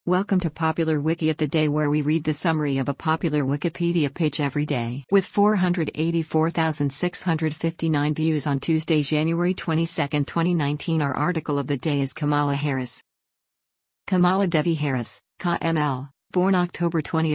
Welcome to Popular Wiki of the Day, where we read the summary of a popular Wikipedia page every day. With 484,659 views on Tuesday, January 22, 2019, our article of the day is Kamala Harris. Kamala Devi Harris, KML, born October 20,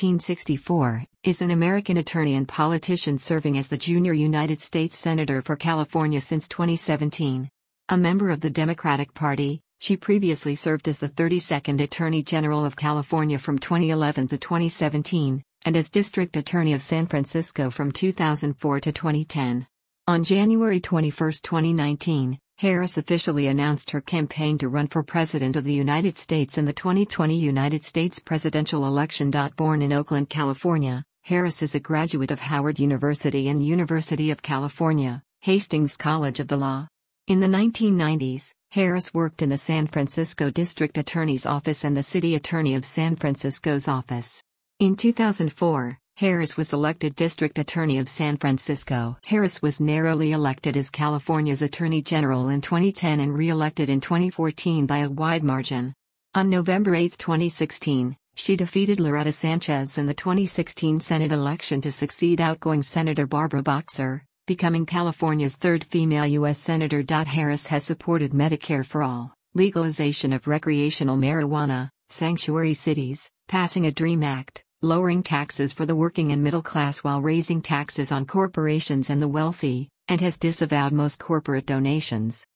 1964, is an American attorney and politician serving as the junior United States Senator for California since 2017. A member of the Democratic Party, she previously served as the 32nd Attorney General of California from 2011 to 2017, and as District Attorney of San Francisco from 2004 to 2010. On January 21, 2019, Harris officially announced her campaign to run for President of the United States in the 2020 United States presidential election. Born in Oakland, California, Harris is a graduate of Howard University and University of California, Hastings College of the Law. In the 1990s, Harris worked in the San Francisco District Attorney's Office and the City Attorney of San Francisco's office. In 2004, Harris was elected District Attorney of San Francisco. Harris was narrowly elected as California's Attorney General in 2010 and re-elected in 2014 by a wide margin. On November 8, 2016, she defeated Loretta Sanchez in the 2016 Senate election to succeed outgoing Senator Barbara Boxer, becoming California's third female U.S. Senator. Harris has supported Medicare for all, legalization of recreational marijuana, sanctuary cities, passing a DREAM Act, lowering taxes for the working and middle class while raising taxes on corporations and the wealthy, and has disavowed most corporate donations.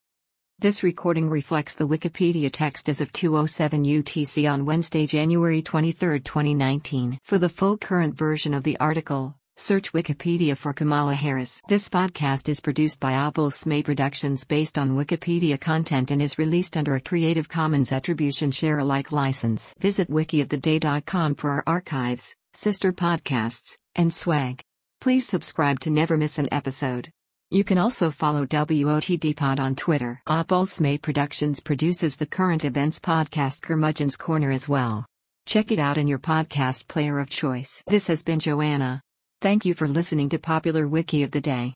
This recording reflects the Wikipedia text as of 2:07 UTC on Wednesday, January 23, 2019. For the full current version of the article, search Wikipedia for Kamala Harris. This podcast is produced by Abul Smay Productions based on Wikipedia content and is released under a Creative Commons Attribution Share Alike license. Visit wikioftheday.com for our archives, sister podcasts, and swag. Please subscribe to never miss an episode. You can also follow WOTDpod on Twitter. Abul Smay Productions produces the current events podcast Curmudgeon's Corner as well. Check it out in your podcast player of choice. This has been Joanna. Thank you for listening to Popular Wiki of the Day.